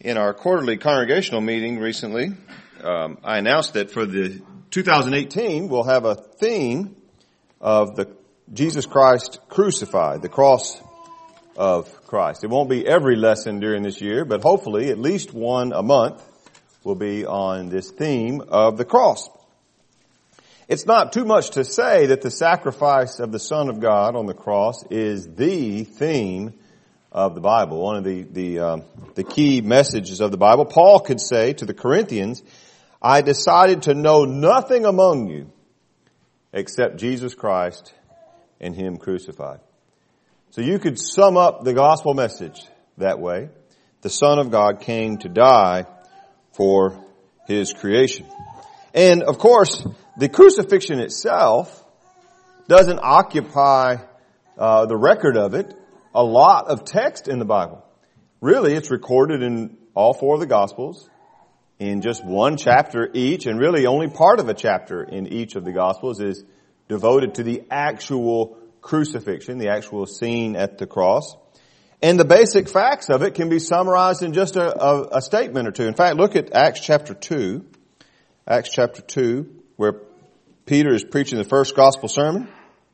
in our quarterly congregational meeting recently, I announced that for the 2018 we'll have a theme of the Jesus Christ crucified, the cross of Christ. It won't be every lesson during this year, but hopefully at least one a month will be on this theme of the cross. It's not too much to say that the sacrifice of the Son of God on the cross is the theme of the Bible, one of the key messages of the Bible. Paul could say to the Corinthians, I decided to know nothing among you except Jesus Christ and Him crucified. So you could sum up the gospel message that way. The Son of God came to die for His creation. And of course, the crucifixion itself doesn't occupy the record of it a lot of text in the Bible. Really, it's recorded in all four of the Gospels in just one chapter each, and really only part of a chapter in each of the Gospels is devoted to the actual crucifixion, the actual scene at the cross. And the basic facts of it can be summarized in just a statement or two. In fact, look at Acts chapter 2. Acts chapter 2, where Peter is preaching the first gospel sermon.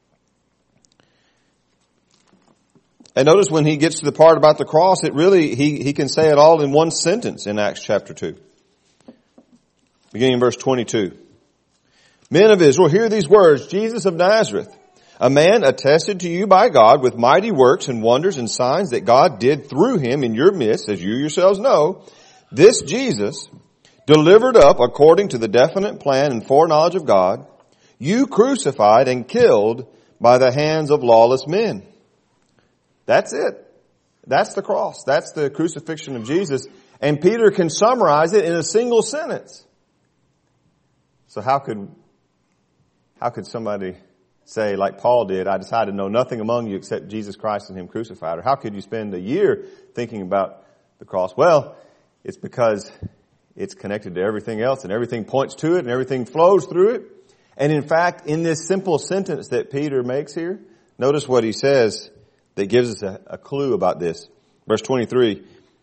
And notice when he gets to the part about the cross, it really, he can say it all in one sentence in Acts chapter 2. Beginning in verse 22. Men of Israel, hear these words, Jesus of Nazareth, a man attested to you by God with mighty works and wonders and signs that God did through him in your midst, as you yourselves know, this Jesus, delivered up according to the definite plan and foreknowledge of God, you crucified and killed by the hands of lawless men. That's it. That's the cross. That's the crucifixion of Jesus. And Peter can summarize it in a single sentence. So how could somebody say, like Paul did, I decided to know nothing among you except Jesus Christ and Him crucified? Or how could you spend a year thinking about the cross? Well, it's because it's connected to everything else and everything points to it and everything flows through it. And in fact, in this simple sentence that Peter makes here, notice what he says that gives us a clue about this. Verse 23,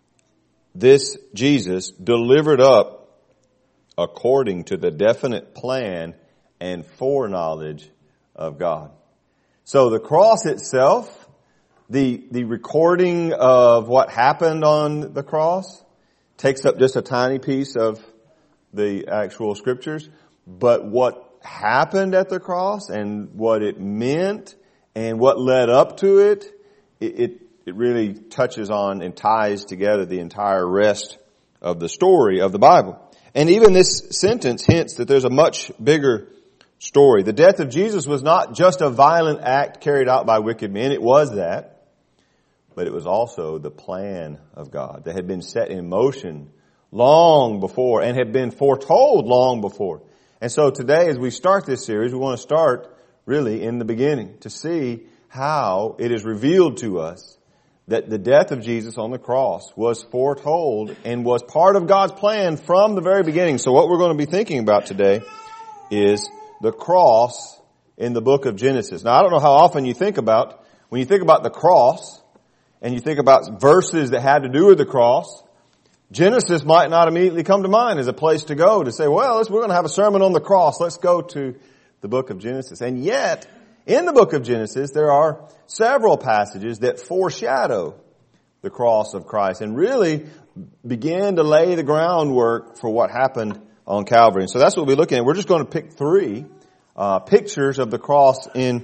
this Jesus delivered up according to the definite plan and foreknowledge of God. So the cross itself, the recording of what happened on the cross, takes up just a tiny piece of the actual scriptures, but what happened at the cross and what it meant and what led up to it, it really touches on and ties together the entire rest of the story of the Bible. And even this sentence hints that there's a much bigger story. The death of Jesus was not just a violent act carried out by wicked men. It was that. But it was also the plan of God that had been set in motion long before and had been foretold long before. And so today, as we start this series, we want to start really in the beginning to see how it is revealed to us that the death of Jesus on the cross was foretold and was part of God's plan from the very beginning. So what we're going to be thinking about today is the cross in the book of Genesis. Now, I don't know how often you think about, when you think about the cross and you think about verses that had to do with the cross, Genesis might not immediately come to mind as a place to go to say, well, we're going to have a sermon on the cross. Let's go to the book of Genesis. And yet, in the book of Genesis, there are several passages that foreshadow the cross of Christ and really begin to lay the groundwork for what happened on Calvary. And so that's what we'll be looking at. We're just going to pick three pictures of the cross in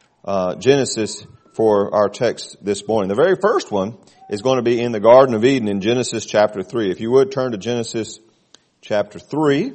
Genesis for our text this morning. The very first one is going to be in the Garden of Eden in Genesis chapter 3. If you would turn to Genesis chapter 3.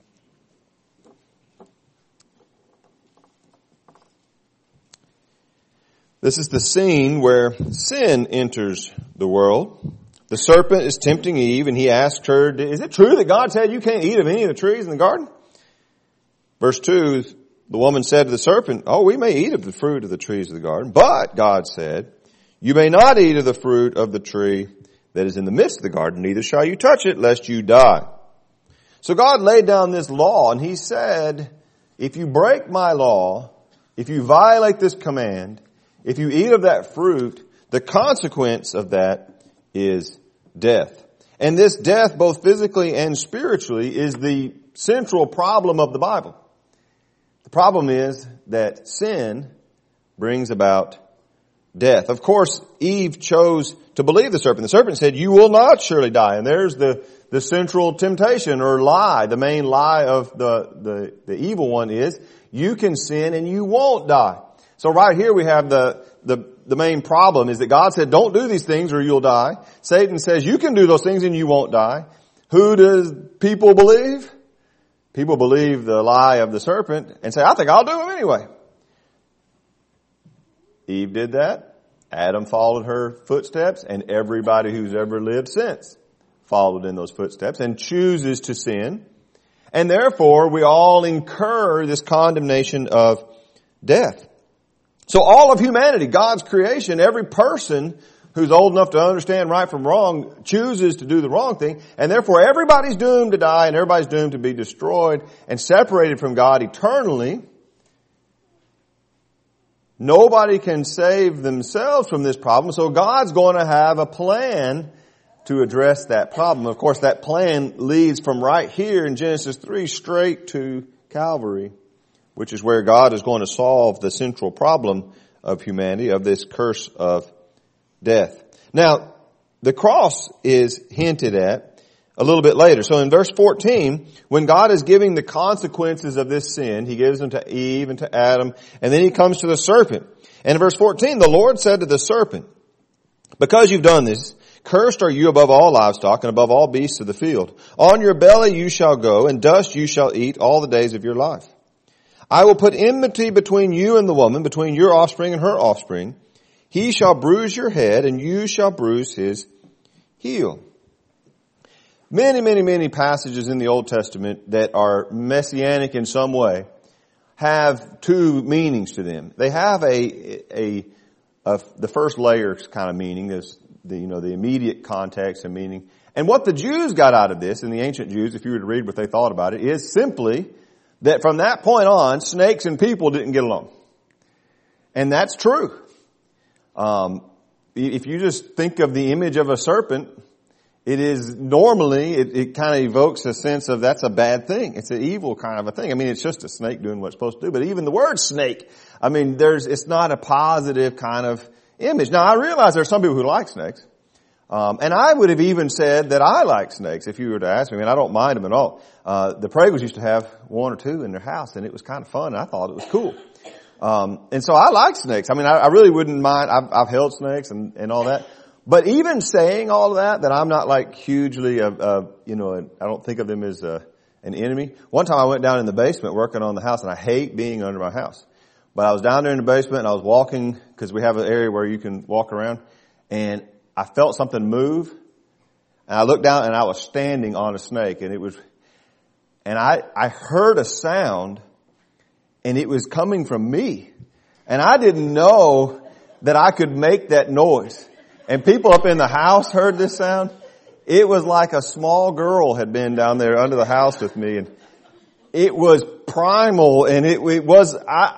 This is the scene where sin enters the world. The serpent is tempting Eve and he asks her, is it true that God said you can't eat of any of the trees in the garden? Verse 2, the woman said to the serpent, we may eat of the fruit of the trees of the garden, but God said, you may not eat of the fruit of the tree that is in the midst of the garden, neither shall you touch it lest you die. So God laid down this law and He said, if you break my law, if you violate this command, if you eat of that fruit, the consequence of that is death. And this death, both physically and spiritually, is the central problem of the Bible. The problem is that sin brings about death. Of course, Eve chose to believe the serpent. The serpent said, "You will not surely die." And there's the central temptation or lie. The main lie of the evil one is, you can sin and you won't die. So right here we have the main problem is that God said, don't do these things or you'll die. Satan says, you can do those things and you won't die. Who does people believe? People believe the lie of the serpent and say, I think I'll do them anyway. Eve did that. Adam followed her footsteps, and everybody who's ever lived since followed in those footsteps and chooses to sin. And therefore, we all incur this condemnation of death. So all of humanity, God's creation, every person who's old enough to understand right from wrong chooses to do the wrong thing. And therefore, everybody's doomed to die and everybody's doomed to be destroyed and separated from God eternally. Nobody can save themselves from this problem, so God's going to have a plan to address that problem. Of course, that plan leads from right here in Genesis 3 straight to Calvary, which is where God is going to solve the central problem of humanity, of this curse of death. Now, the cross is hinted at a little bit later. So in verse 14, when God is giving the consequences of this sin, He gives them to Eve and to Adam, and then He comes to the serpent. And in verse 14, the Lord said to the serpent, because you've done this, cursed are you above all livestock and above all beasts of the field. On your belly you shall go, and dust you shall eat all the days of your life. I will put enmity between you and the woman, between your offspring and her offspring. He shall bruise your head, and you shall bruise his heel. Many, many, many passages in the Old Testament that are messianic in some way have two meanings to them. They have the first layer kind of meaning, is the immediate context and meaning. And what the Jews got out of this, and the ancient Jews, if you were to read what they thought about it, is simply that from that point on, snakes and people didn't get along. And that's true. If you just think of the image of a serpent, it is normally, it kind of evokes a sense of that's a bad thing. It's an evil kind of a thing. I mean, it's just a snake doing what it's supposed to do. But even the word snake, I mean, it's not a positive kind of image. Now, I realize there are some people who like snakes. And I would have even said that I like snakes if you were to ask me. I mean, I don't mind them at all. The Pragos used to have one or two in their house, and it was kind of fun. I thought it was cool. And so I like snakes. I mean, I really wouldn't mind. I've held snakes and all that. But even saying all of that I'm not like hugely, I don't think of them as an enemy. One time I went down in the basement working on the house, and I hate being under my house. But I was down there in the basement, and I was walking, because we have an area where you can walk around, and I felt something move, and I looked down, and I was standing on a snake, and I heard a sound, and it was coming from me. And I didn't know that I could make that noise. And people up in the house heard this sound. It was like a small girl had been down there under the house with me, and it was primal, and it was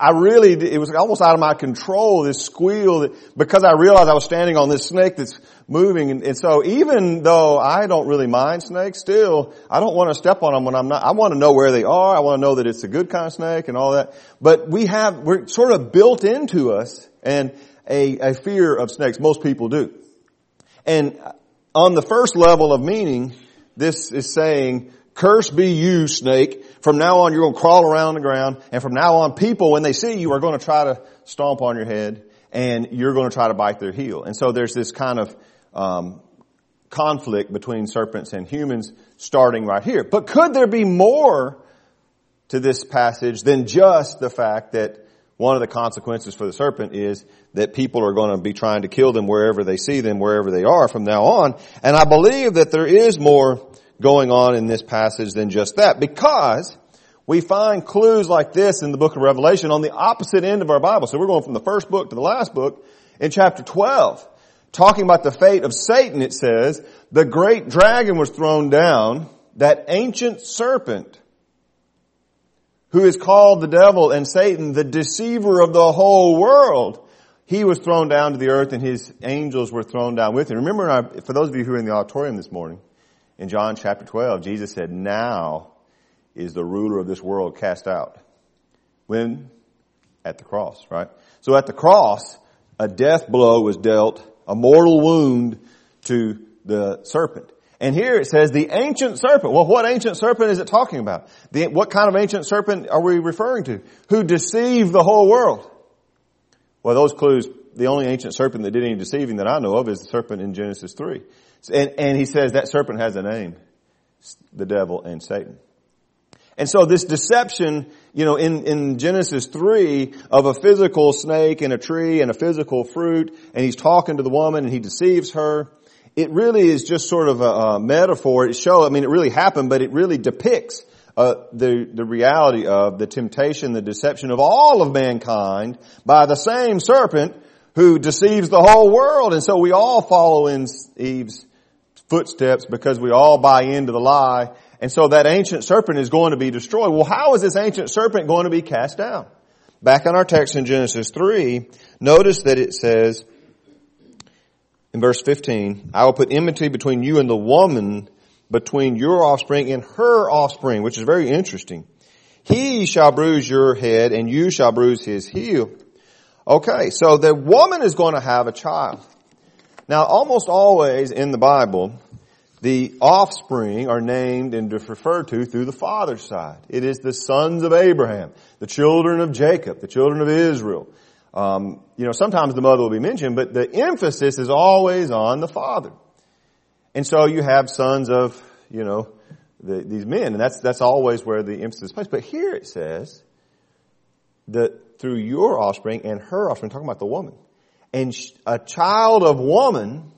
almost out of my control, this squeal, because I realized I was standing on this snake that's moving. And so even though I don't really mind snakes, still, I don't want to step on them when I want to know where they are. I want to know that it's a good kind of snake and all that. But we're sort of built into us and a fear of snakes. Most people do. And on the first level of meaning, this is saying, cursed be you, snake. From now on, you're going to crawl around the ground. And from now on, people, when they see you, are going to try to stomp on your head. And you're going to try to bite their heel. And so there's this kind of conflict between serpents and humans starting right here. But could there be more to this passage than just the fact that one of the consequences for the serpent is that people are going to be trying to kill them wherever they see them, wherever they are from now on? And I believe that there is more going on in this passage than just that, because we find clues like this in the book of Revelation on the opposite end of our Bible. So we're going from the first book to the last book in chapter 12. Talking about the fate of Satan, it says, the great dragon was thrown down, that ancient serpent, who is called the devil and Satan, the deceiver of the whole world. He was thrown down to the earth, and his angels were thrown down with him. Remember, for those of you who are in the auditorium this morning, in John chapter 12, Jesus said, now is the ruler of this world cast out. When? At the cross, right? So at the cross, a death blow was dealt, a mortal wound to the serpent. And here it says the ancient serpent. Well, what ancient serpent is it talking about? What kind of ancient serpent are we referring to? Who deceived the whole world? Well, those clues, the only ancient serpent that did any deceiving that I know of is the serpent in Genesis 3. And he says that serpent has a name, the devil and Satan. And so this deception, in Genesis 3 of a physical snake in a tree and a physical fruit, and he's talking to the woman and he deceives her, it really is just sort of a metaphor. It really happened, but it really depicts the reality of the temptation, the deception of all of mankind by the same serpent who deceives the whole world. And so we all follow in Eve's footsteps because we all buy into the lie. And so that ancient serpent is going to be destroyed. Well, how is this ancient serpent going to be cast down? Back in our text in Genesis 3, notice that it says in verse 15, I will put enmity between you and the woman, between your offspring and her offspring, which is very interesting. He shall bruise your head and you shall bruise his heel. Okay, so the woman is going to have a child. Now, almost always in the Bible, the offspring are named and referred to through the father's side. It is the sons of Abraham, the children of Jacob, the children of Israel. Sometimes the mother will be mentioned, but the emphasis is always on the father. And so you have sons of, these men, and that's always where the emphasis is placed. But here it says that through your offspring and her offspring, talking about the woman, and a child of woman,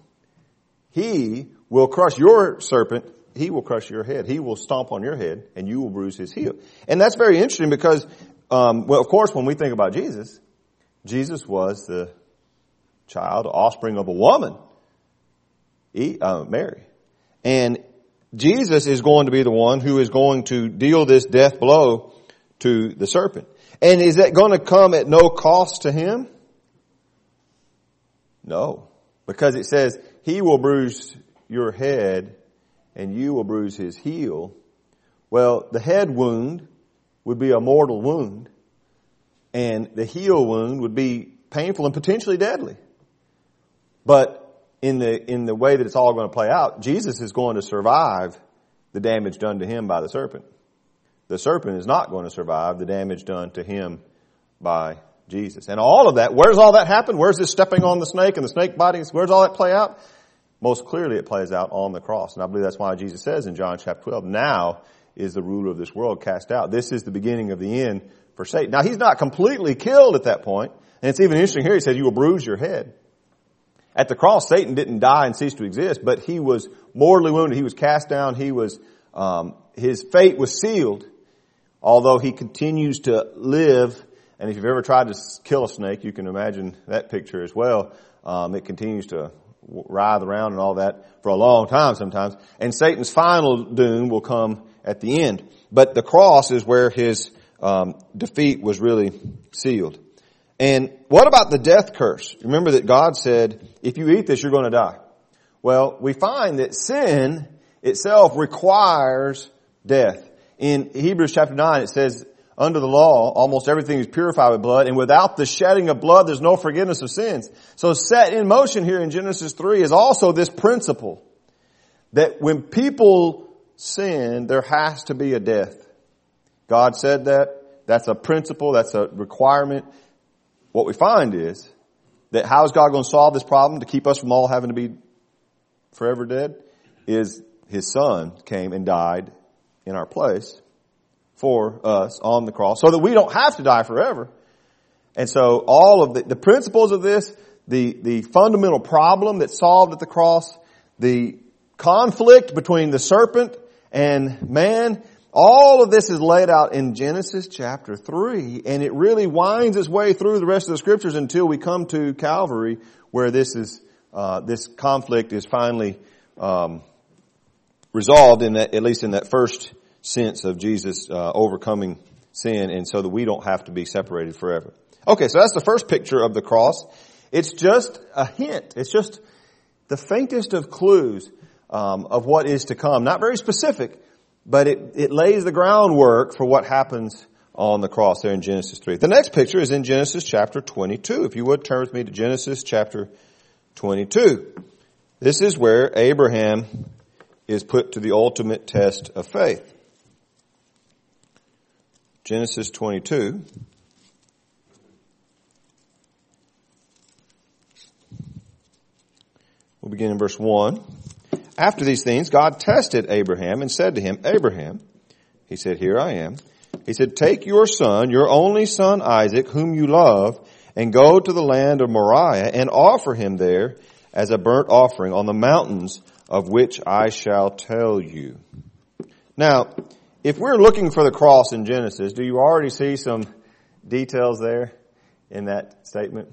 he will crush your serpent, he will crush your head. He will stomp on your head and you will bruise his heel. And that's very interesting because, of course, when we think about Jesus, Jesus was the child, offspring of a woman, Mary. And Jesus is going to be the one who is going to deal this death blow to the serpent. And is that going to come at no cost to him? No. Because it says, he will bruise your head and you will bruise his heel. Well, the head wound would be a mortal wound. And the heel wound would be painful and potentially deadly. But in the way that it's all going to play out, Jesus is going to survive the damage done to him by the serpent. The serpent is not going to survive the damage done to him by Jesus. And all of that, where's all that happen? Where's this stepping on the snake and the snake biting? Where's all that play out? Most clearly it plays out on the cross. And I believe that's why Jesus says in John chapter 12, now is the ruler of this world cast out. This is the beginning of the end for Satan. Now he's not completely killed at that point. And it's even interesting here, he said, you will bruise your head. At the cross, Satan didn't die and cease to exist, but he was mortally wounded. He was cast down. He was, his fate was sealed, although he continues to live. And if you've ever tried to kill a snake, you can imagine that picture as well. It continues to writhe around and all that for a long time sometimes. And Satan's final doom will come at the end. But the cross is where his defeat was really sealed. And what about the death curse? Remember that God said, if you eat this, you're going to die. Well, we find that sin itself requires death. In Hebrews chapter 9, it says, under the law, almost everything is purified with blood, and without the shedding of blood, there's no forgiveness of sins. So set in motion here in Genesis 3 is also this principle that when people sin, there has to be a death. God said that. That's a principle. That's a requirement. What we find is that how is God going to solve this problem to keep us from all having to be forever dead? Is his son came and died in our place for us on the cross so that we don't have to die forever. And so all of the principles of this, the fundamental problem that's solved at the cross, the conflict between the serpent and man, all of this is laid out in Genesis chapter 3, and it really winds its way through the rest of the scriptures until we come to Calvary, where this conflict is finally resolved in that, at least in that first sense of Jesus overcoming sin, and so that we don't have to be separated forever. Okay, so that's the first picture of the cross. It's just a hint. It's just the faintest of clues of what is to come. Not very specific, but it lays the groundwork for what happens on the cross there in Genesis 3. The next picture is in Genesis chapter 22. If you would, turn with me to Genesis chapter 22. This is where Abraham is put to the ultimate test of faith. Genesis 22. We'll begin in verse 1. After these things, God tested Abraham and said to him, Abraham, he said, here I am. He said, take your son, your only son Isaac, whom you love, and go to the land of Moriah and offer him there as a burnt offering on the mountains of which I shall tell you. Now, if we're looking for the cross in Genesis, do you already see some details there in that statement?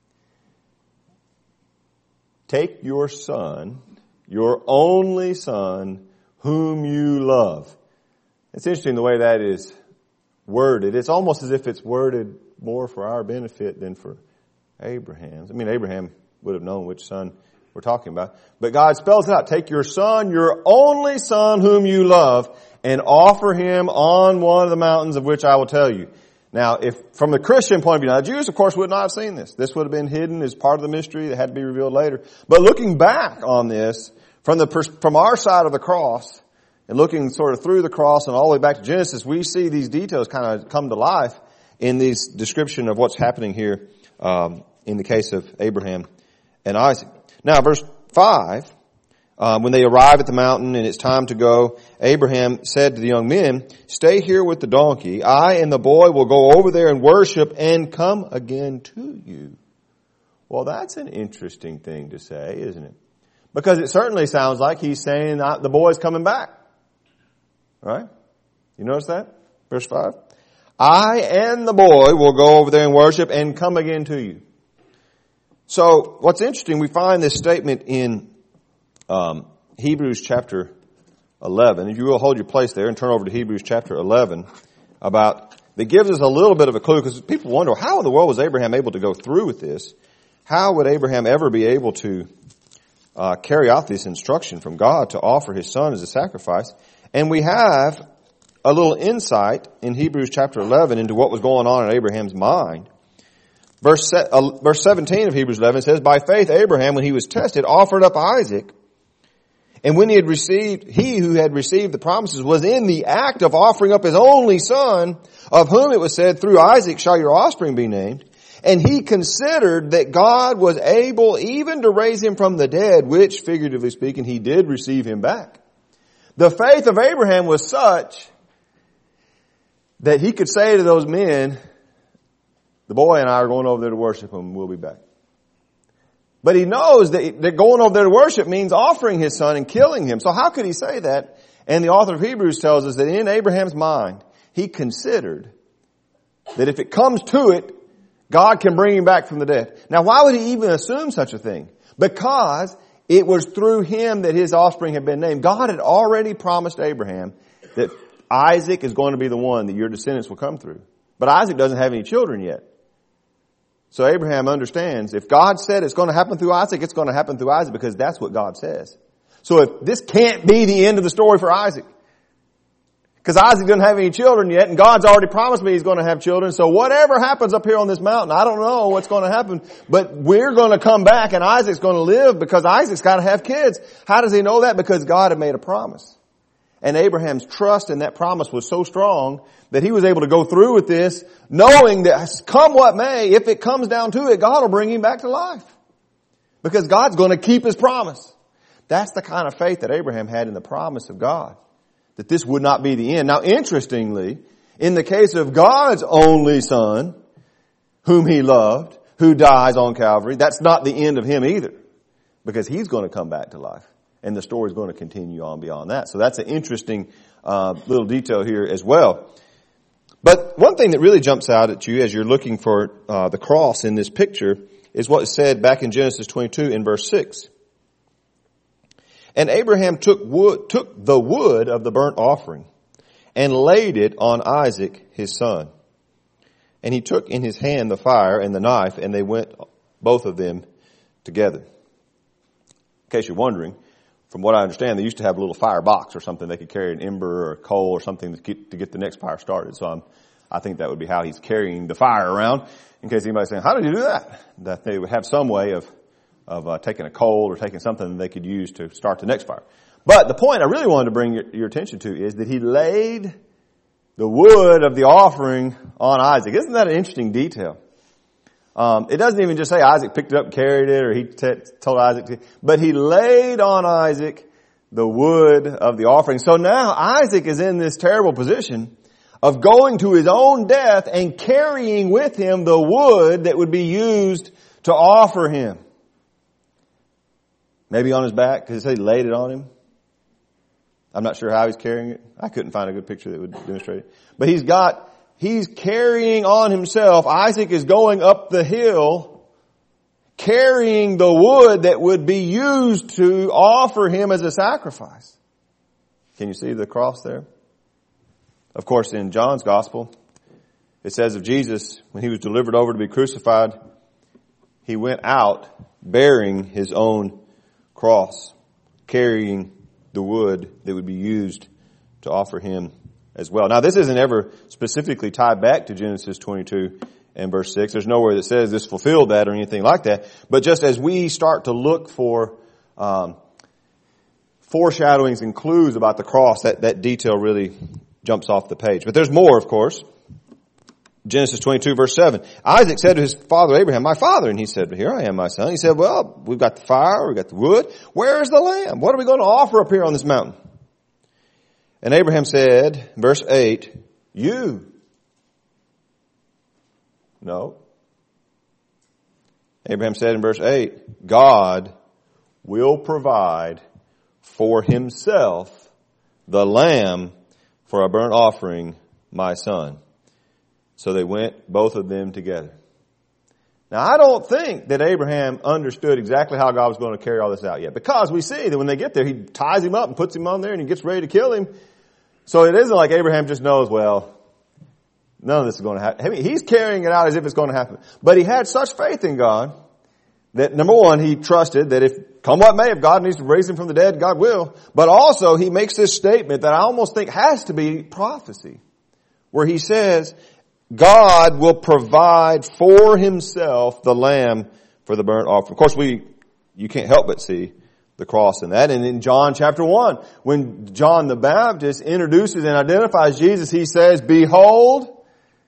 Take your son, your only son, whom you love. It's interesting the way that is worded. It's almost as if it's worded more for our benefit than for Abraham's. I mean, Abraham would have known which son we're talking about. But God spells it out. Take your son, your only son whom you love, and offer him on one of the mountains of which I will tell you. Now, if from the Christian point of view, now the Jews, of course, would not have seen this. This would have been hidden as part of the mystery that had to be revealed later. But looking back on this, from our side of the cross, and looking sort of through the cross and all the way back to Genesis, we see these details kind of come to life in this description of what's happening here in the case of Abraham and Isaac. Now, verse 5, when they arrive at the mountain and it's time to go, Abraham said to the young men, stay here with the donkey. I and the boy will go over there and worship and come again to you. Well, that's an interesting thing to say, isn't it? Because it certainly sounds like he's saying the boy's coming back. Right? You notice that? Verse 5. I and the boy will go over there and worship and come again to you. So what's interesting, we find this statement in Hebrews chapter 11. If you will hold your place there and turn over to Hebrews chapter 11, that gives us a little bit of a clue, because people wonder, how in the world was Abraham able to go through with this? How would Abraham ever be able to carry out this instruction from God to offer his son as a sacrifice? And we have a little insight in Hebrews chapter 11 into what was going on in Abraham's mind. Verse 17 of Hebrews 11 says, by faith Abraham, when he was tested, offered up Isaac. And when he who had received the promises was in the act of offering up his only son, of whom it was said, through Isaac shall your offspring be named. And he considered that God was able even to raise him from the dead, which, figuratively speaking, he did receive him back. The faith of Abraham was such that he could say to those men, the boy and I are going over there to worship him, we'll be back. But he knows that going over there to worship means offering his son and killing him. So how could he say that? And the author of Hebrews tells us that in Abraham's mind, he considered that if it comes to it, God can bring him back from the dead. Now, why would he even assume such a thing? Because it was through him that his offspring had been named. God had already promised Abraham that Isaac is going to be the one that your descendants will come through. But Isaac doesn't have any children yet. So Abraham understands if God said it's going to happen through Isaac, it's going to happen through Isaac because that's what God says. So if this can't be the end of the story for Isaac, because Isaac doesn't have any children yet, and God's already promised me he's going to have children. So whatever happens up here on this mountain, I don't know what's going to happen, but we're going to come back and Isaac's going to live because Isaac's got to have kids. How does he know that? Because God had made a promise. And Abraham's trust in that promise was so strong that he was able to go through with this, knowing that come what may, if it comes down to it, God will bring him back to life. Because God's going to keep his promise. That's the kind of faith that Abraham had in the promise of God. That this would not be the end. Now, interestingly, in the case of God's only son, whom he loved, who dies on Calvary, that's not the end of him either. Because he's going to come back to life. And the story is going to continue on beyond that. So that's an interesting little detail here as well. But one thing that really jumps out at you as you're looking for the cross in this picture is what is said back in Genesis 22 in verse 6. And Abraham took the wood of the burnt offering and laid it on Isaac his son. And he took in his hand the fire and the knife, and they went both of them together. In case you're wondering, from what I understand, they used to have a little fire box or something. They could carry an ember or a coal or something to get the next fire started. So I think that would be how he's carrying the fire around. In case anybody's saying, how did you do that? That they would have some way of taking a coal or taking something they could use to start the next fire. But the point I really wanted to bring your attention to is that he laid the wood of the offering on Isaac. Isn't that an interesting detail? It doesn't even just say Isaac picked it up and carried it, or he told Isaac to, but he laid on Isaac the wood of the offering. So now Isaac is in this terrible position of going to his own death and carrying with him the wood that would be used to offer him. Maybe on his back, because it said he laid it on him. I'm not sure how he's carrying it. I couldn't find a good picture that would demonstrate it. But he's carrying on himself. Isaac is going up the hill, carrying the wood that would be used to offer him as a sacrifice. Can you see the cross there? Of course, in John's gospel, it says of Jesus, when he was delivered over to be crucified, he went out bearing his own cross, carrying the wood that would be used to offer him as well. Now, this isn't ever specifically tied back to Genesis 22 and verse 6. There's nowhere that says this fulfilled that or anything like that. But just as we start to look for foreshadowings and clues about the cross, that detail really jumps off the page. But there's more, of course. Genesis 22 verse 7. Isaac said to his father Abraham, my father. And he said, here I am, my son. He said, well, we've got the fire, we've got the wood. Where is the lamb? What are we going to offer up here on this mountain? And Abraham said, verse 8, you. No. Abraham said in verse 8, God will provide for himself the lamb for a burnt offering, my son. So they went, both of them together. Now, I don't think that Abraham understood exactly how God was going to carry all this out yet. Because we see that when they get there, he ties him up and puts him on there and he gets ready to kill him. So it isn't like Abraham just knows, well, none of this is going to happen. I mean, he's carrying it out as if it's going to happen. But he had such faith in God that, number one, he trusted that if, come what may, if God needs to raise him from the dead, God will. But also, he makes this statement that I almost think has to be prophecy, where he says, God will provide for himself the lamb for the burnt offering. Of course, you can't help but see the cross in that. And in John chapter 1, when John the Baptist introduces and identifies Jesus, he says, behold,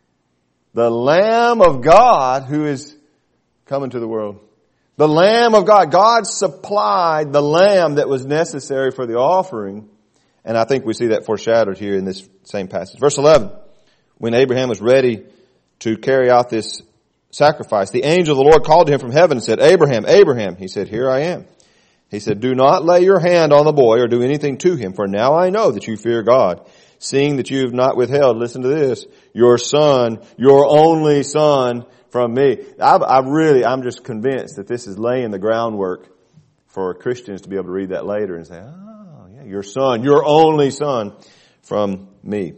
the Lamb of God who is coming to the world. The Lamb of God. God supplied the lamb that was necessary for the offering. And I think we see that foreshadowed here in this same passage. Verse 11. When Abraham was ready to carry out this sacrifice, the angel of the Lord called to him from heaven and said, Abraham, Abraham. He said, here I am. He said, do not lay your hand on the boy or do anything to him, for now I know that you fear God, seeing that you have not withheld, listen to this, your son, your only son from me. I'm just convinced that this is laying the groundwork for Christians to be able to read that later and say, oh, yeah, your son, your only son from me.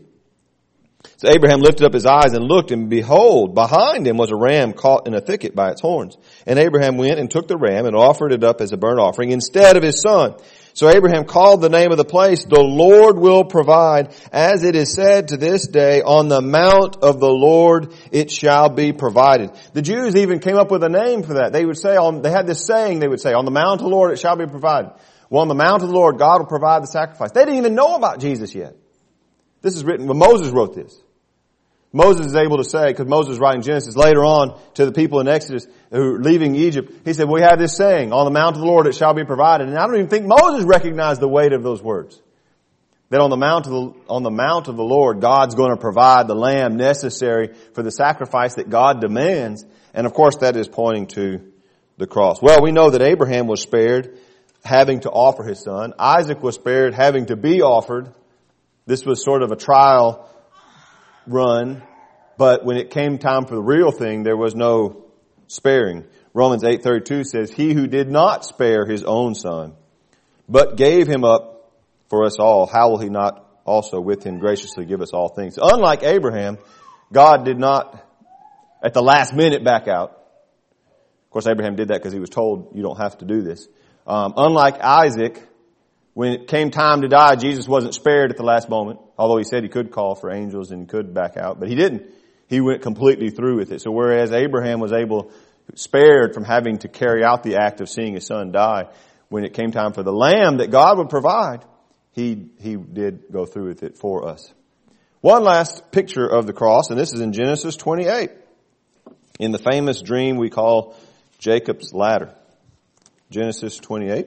So Abraham lifted up his eyes and looked, and behold, behind him was a ram caught in a thicket by its horns. And Abraham went and took the ram and offered it up as a burnt offering instead of his son. So Abraham called the name of the place, the Lord will provide, as it is said to this day, on the mount of the Lord it shall be provided. The Jews even came up with a name for that. They would say, they had this saying, they would say, on the mount of the Lord it shall be provided. Well, on the mount of the Lord, God will provide the sacrifice. They didn't even know about Jesus yet. This is written when Moses wrote this. Moses is able to say, because Moses is writing Genesis later on to the people in Exodus who are leaving Egypt, he said, we have this saying, on the mount of the Lord it shall be provided. And I don't even think Moses recognized the weight of those words. That on the mount of the Lord, God's going to provide the lamb necessary for the sacrifice that God demands. And of course that is pointing to the cross. Well, we know that Abraham was spared having to offer his son. Isaac was spared having to be offered. This was sort of a trial run, but when it came time for the real thing, there was no sparing. Romans 8:32 says, he who did not spare his own son, but gave him up for us all, how will he not also with him graciously give us all things? Unlike Abraham, God did not at the last minute back out. Of course, Abraham did that because he was told, you don't have to do this. Unlike Isaac, When it came time to die, Jesus wasn't spared at the last moment, although he said he could call for angels and could back out, but he didn't. He went completely through with it. So whereas Abraham was spared from having to carry out the act of seeing his son die, when it came time for the lamb that God would provide, he did go through with it for us. One last picture of the cross, and this is in Genesis 28, in the famous dream we call Jacob's ladder. Genesis 28.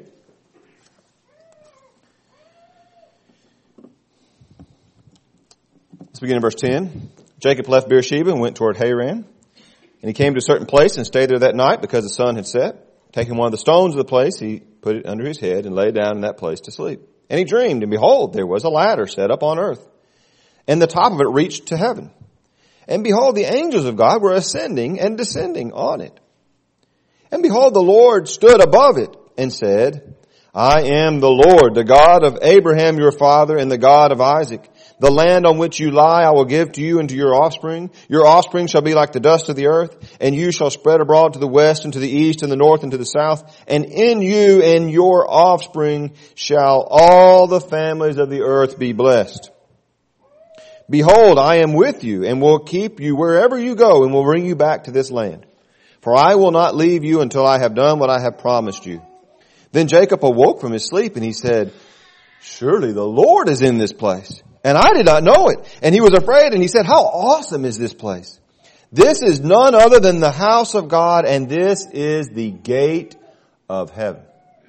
Let's begin in verse 10. Jacob left Beersheba and went toward Haran. And he came to a certain place and stayed there that night because the sun had set. Taking one of the stones of the place, he put it under his head and lay down in that place to sleep. And he dreamed, and behold, there was a ladder set up on earth, and the top of it reached to heaven. And behold, the angels of God were ascending and descending on it. And behold, the Lord stood above it and said, I am the Lord, the God of Abraham your father, and the God of Isaac. The land on which you lie I will give to you and to your offspring. Your offspring shall be like the dust of the earth, and you shall spread abroad to the west and to the east and the north and to the south. And in you and your offspring shall all the families of the earth be blessed. Behold, I am with you and will keep you wherever you go and will bring you back to this land. For I will not leave you until I have done what I have promised you. Then Jacob awoke from his sleep and he said, surely the Lord is in this place. And I did not know it. And he was afraid and he said, how awesome is this place? This is none other than the house of God, and this is the gate of heaven.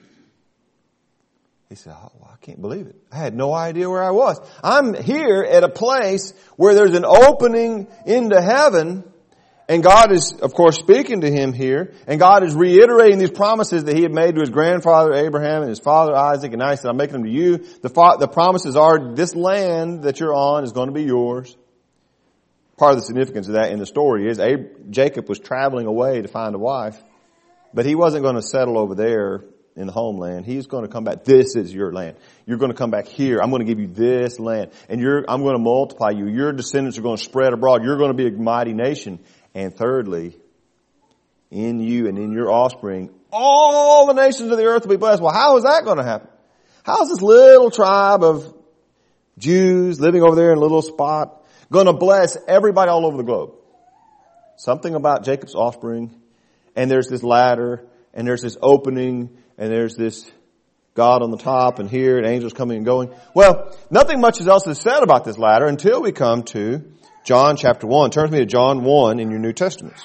He said, oh, well, I can't believe it. I had no idea where I was. I'm here at a place where there's an opening into heaven, and God is, of course, speaking to him here, and God is reiterating these promises that he had made to his grandfather Abraham and his father Isaac, and now he said, I'm making them to you. The promises are, this land that you're on is going to be yours. Part of the significance of that in the story is Jacob was traveling away to find a wife, but he wasn't going to settle over there in the homeland. He's going to come back. This is your land. You're going to come back here. I'm going to give you this land, and I'm going to multiply you. Your descendants are going to spread abroad. You're going to be a mighty nation. And thirdly, in you and in your offspring, all the nations of the earth will be blessed. Well, how is that going to happen? How is this little tribe of Jews living over there in a little spot going to bless everybody all over the globe? Something about Jacob's offspring, and there's this ladder, and there's this opening, and there's this God on the top, and here, and angels coming and going. Well, nothing much else is said about this ladder until we come to John chapter 1. Turn with me to John 1 in your New Testaments.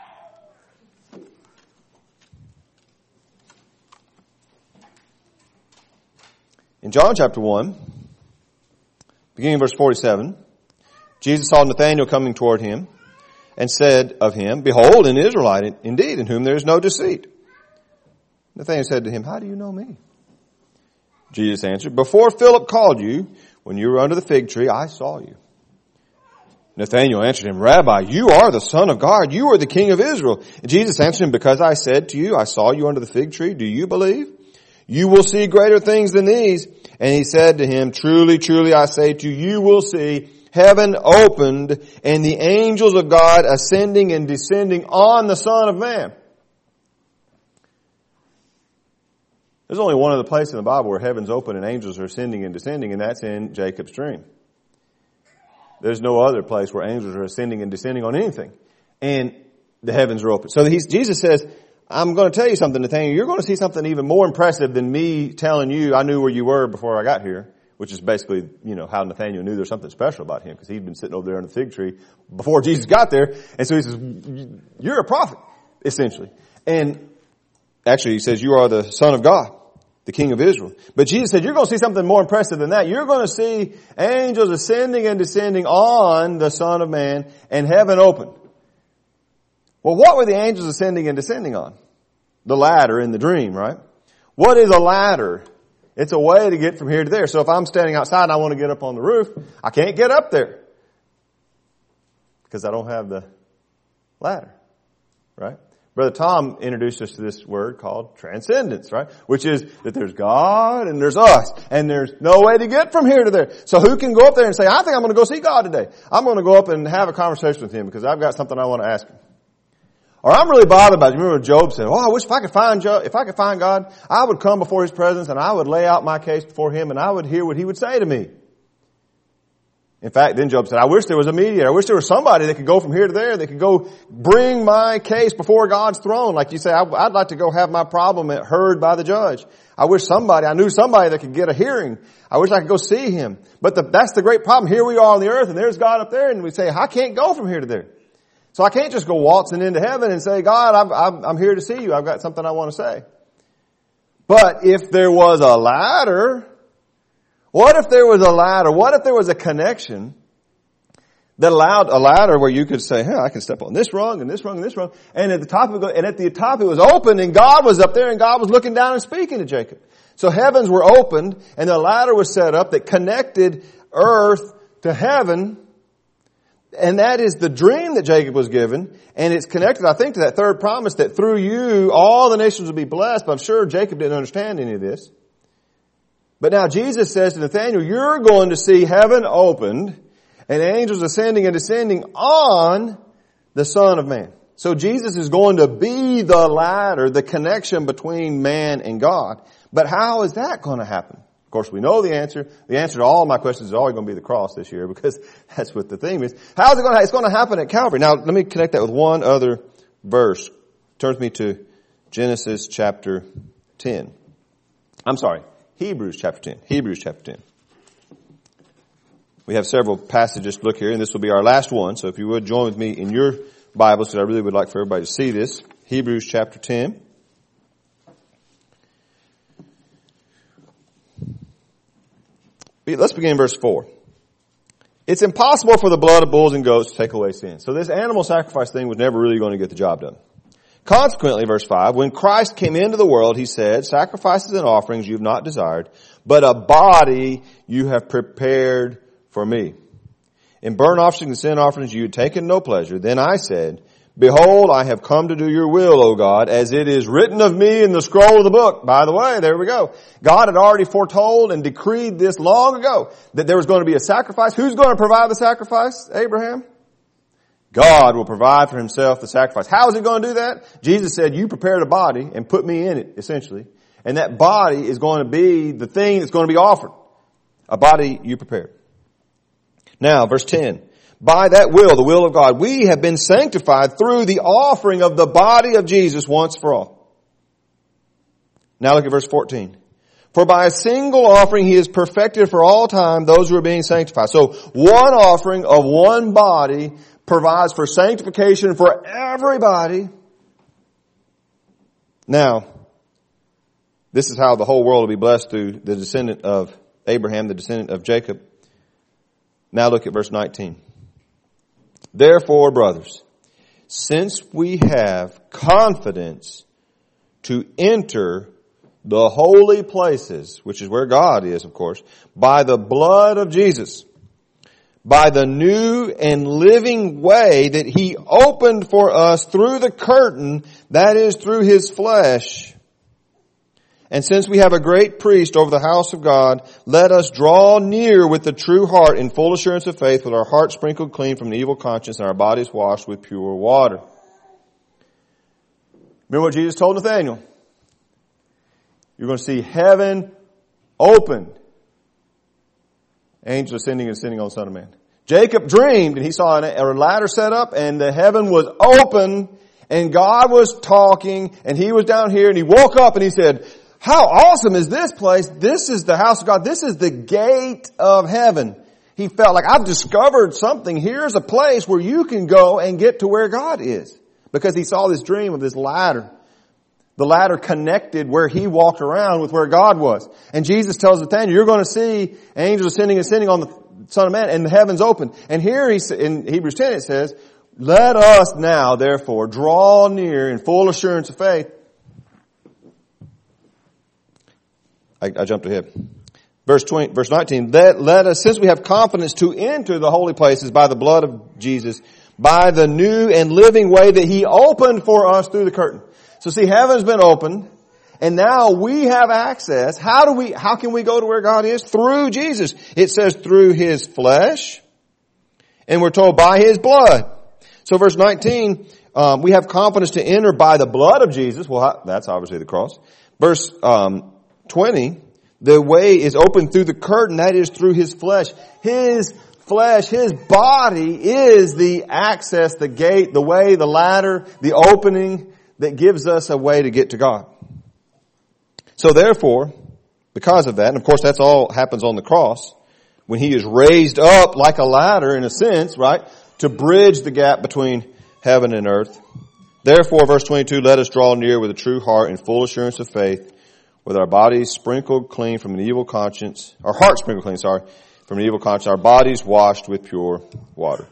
In John chapter 1, beginning verse 47, Jesus saw Nathanael coming toward him and said of him, behold, an Israelite indeed, in whom there is no deceit. Nathanael said to him, how do you know me? Jesus answered, before Philip called you, when you were under the fig tree, I saw you. Nathanael answered him, Rabbi, you are the Son of God. You are the King of Israel. And Jesus answered him, because I said to you, I saw you under the fig tree. Do you believe? You will see greater things than these. And he said to him, truly, truly, I say to you, you will see heaven opened and the angels of God ascending and descending on the Son of Man. There's only one other place in the Bible where heaven's open and angels are ascending and descending, and that's in Jacob's dream. There's no other place where angels are ascending and descending on anything. And the heavens are open. So Jesus says, I'm going to tell you something, Nathanael. You're going to see something even more impressive than me telling you I knew where you were before I got here. Which is basically, how Nathanael knew there's something special about him. Because he'd been sitting over there on the fig tree before Jesus got there. And so he says, you're a prophet, essentially. And actually he says, you are the Son of God, the King of Israel. But Jesus said, you're going to see something more impressive than that. You're going to see angels ascending and descending on the Son of Man and heaven open. Well, what were the angels ascending and descending on? The ladder in the dream, right? What is a ladder? It's a way to get from here to there. So if I'm standing outside and I want to get up on the roof, I can't get up there because I don't have the ladder, right? Brother Tom introduced us to this word called transcendence, right? Which is that there's God and there's us, and there's no way to get from here to there. So who can go up there and say, I think I'm going to go see God today. I'm going to go up and have a conversation with Him because I've got something I want to ask Him. Or I'm really bothered about it. Remember Job said, I wish if I could find God, I would come before His presence and I would lay out my case before Him and I would hear what He would say to me. In fact, then Job said, I wish there was a mediator. I wish there was somebody that could go from here to there, that could go bring my case before God's throne. Like you say, I'd like to go have my problem heard by the judge. I knew somebody that could get a hearing. I wish I could go see Him. But that's the great problem. Here we are on the earth and there's God up there and we say, I can't go from here to there. So I can't just go waltzing into heaven and say, God, I'm here to see you. I've got something I want to say. But if there was a ladder, what if there was a ladder? What if there was a connection that allowed a ladder where you could say, hey, I can step on this rung and this rung and this rung. And at the top it was open and God was up there and God was looking down and speaking to Jacob. So heavens were opened and the ladder was set up that connected earth to heaven. And that is the dream that Jacob was given. And it's connected, I think, to that third promise that through you all the nations will be blessed. But I'm sure Jacob didn't understand any of this. But now Jesus says to Nathanael, you're going to see heaven opened and angels ascending and descending on the Son of Man. So Jesus is going to be the ladder, the connection between man and God. But how is that going to happen? Of course, we know the answer. The answer to all my questions is always going to be the cross this year because that's what the theme is. How is it going to happen? It's going to happen at Calvary. Now, let me connect that with one other verse. Turns me to Genesis chapter 10. I'm sorry, Hebrews chapter 10. Hebrews chapter 10. We have several passages to look here, and this will be our last one. So if you would join with me in your Bibles, because I really would like for everybody to see this. Hebrews chapter 10. Let's begin in verse 4. It's impossible for the blood of bulls and goats to take away sin. So this animal sacrifice thing was never really going to get the job done. Consequently, verse 5, when Christ came into the world, He said, sacrifices and offerings you have not desired, but a body you have prepared for me. In burnt offerings and sin offerings you had taken no pleasure. Then I said, behold, I have come to do your will, O God, as it is written of me in the scroll of the book. By the way, there we go. God had already foretold and decreed this long ago, that there was going to be a sacrifice. Who's going to provide the sacrifice? Abraham? God will provide for Himself the sacrifice. How is He going to do that? Jesus said, you prepared a body and put me in it, essentially. And that body is going to be the thing that's going to be offered. A body you prepared. Now, verse 10. By that will, the will of God, we have been sanctified through the offering of the body of Jesus once for all. Now look at verse 14. For by a single offering He has perfected for all time those who are being sanctified. So one offering of one body provides for sanctification for everybody. Now, this is how the whole world will be blessed through the descendant of Abraham, the descendant of Jacob. Now look at verse 19. Therefore, brothers, since we have confidence to enter the holy places, which is where God is, of course, by the blood of Jesus, by the new and living way that He opened for us through the curtain, that is through His flesh. And since we have a great priest over the house of God, let us draw near with the true heart in full assurance of faith, with our hearts sprinkled clean from an evil conscience and our bodies washed with pure water. Remember what Jesus told Nathanael? You're going to see heaven opened. Angels ascending and ascending on the Son of Man. Jacob dreamed and he saw a ladder set up and the heaven was open and God was talking and He was down here and he woke up and he said, how awesome is this place? This is the house of God. This is the gate of heaven. He felt like, I've discovered something. Here's a place where you can go and get to where God is. Because he saw this dream of this ladder. The ladder connected where he walked around with where God was. And Jesus tells Nathanael, you're going to see angels ascending and ascending on the Son of Man and the heavens open. And here in Hebrews 10 it says, let us now therefore draw near in full assurance of faith. I jumped ahead. Verse 19, let us, since we have confidence to enter the holy places by the blood of Jesus, by the new and living way that He opened for us through the curtain. So see, heaven's been opened, and now we have access. How can we go to where God is? Through Jesus. It says through His flesh, and we're told by His blood. So verse 19, We have confidence to enter by the blood of Jesus. Well, that's obviously the cross. Verse 20, the way is open through the curtain, that is through His flesh. His flesh, His body is the access, the gate, the way, the ladder, the opening that gives us a way to get to God. So therefore, because of that, and of course that's all happens on the cross, when He is raised up like a ladder in a sense, right, to bridge the gap between heaven and earth. Therefore, verse 22, let us draw near with a true heart and full assurance of faith, with our bodies sprinkled clean from an evil conscience, our hearts sprinkled clean, from an evil conscience, our bodies washed with pure water.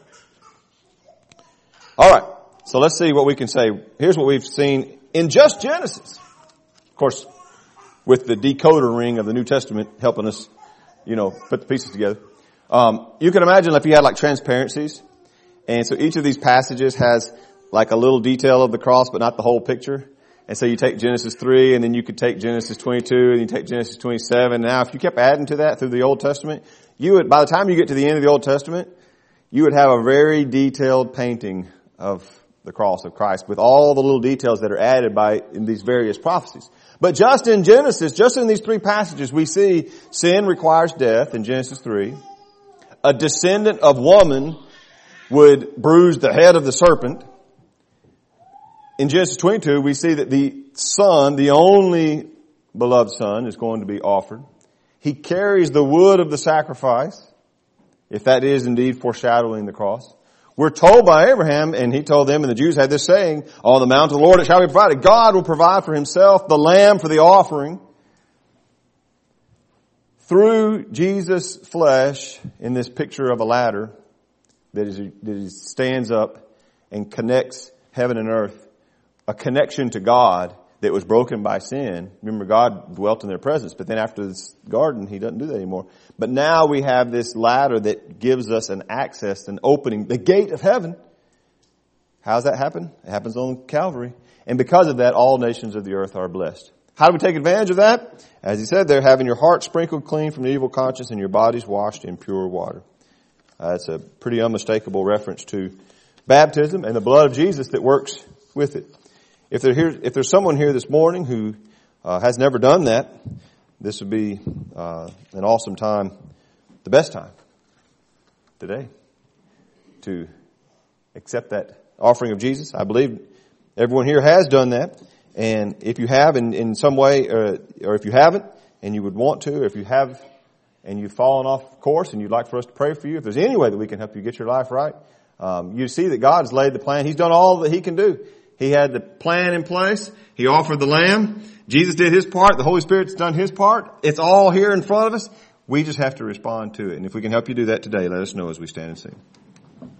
All right, so let's see what we can say. Here's what we've seen in just Genesis. Of course, with the decoder ring of the New Testament helping us, put the pieces together. You can imagine if you had like transparencies, and so each of these passages has like a little detail of the cross, but not the whole picture. And so you take Genesis 3, and then you could take Genesis 22, and you take Genesis 27. Now, if you kept adding to that through the Old Testament, by the time you get to the end of the Old Testament, you would have a very detailed painting of the cross of Christ with all the little details that are added in these various prophecies. But just in Genesis, just in these three passages, we see sin requires death in Genesis 3. A descendant of woman would bruise the head of the serpent. In Genesis 22, we see that the Son, the only beloved Son, is going to be offered. He carries the wood of the sacrifice, if that is indeed foreshadowing the cross. We're told by Abraham, and he told them, and the Jews had this saying, on the mount of the Lord it shall be provided. God will provide for Himself the lamb for the offering. Through Jesus' flesh, in this picture of a ladder that stands up and connects heaven and earth, a connection to God that was broken by sin. Remember, God dwelt in their presence, but then after this garden, He doesn't do that anymore. But now we have this ladder that gives us an access, an opening, the gate of heaven. How does that happen? It happens on Calvary. And because of that, all nations of the earth are blessed. How do we take advantage of that? As He said there, having your heart sprinkled clean from the evil conscience and your bodies washed in pure water. That's a pretty unmistakable reference to baptism and the blood of Jesus that works with it. If there's someone here this morning who has never done that, this would be an awesome time, the best time today, to accept that offering of Jesus. I believe everyone here has done that. And if you have in some way, or if you haven't, and you would want to, or if you have and you've fallen off course and you'd like for us to pray for you, if there's any way that we can help you get your life right, you see that God's laid the plan. He's done all that He can do. He had the plan in place. He offered the lamb. Jesus did His part. The Holy Spirit's done His part. It's all here in front of us. We just have to respond to it. And if we can help you do that today, let us know as we stand and sing.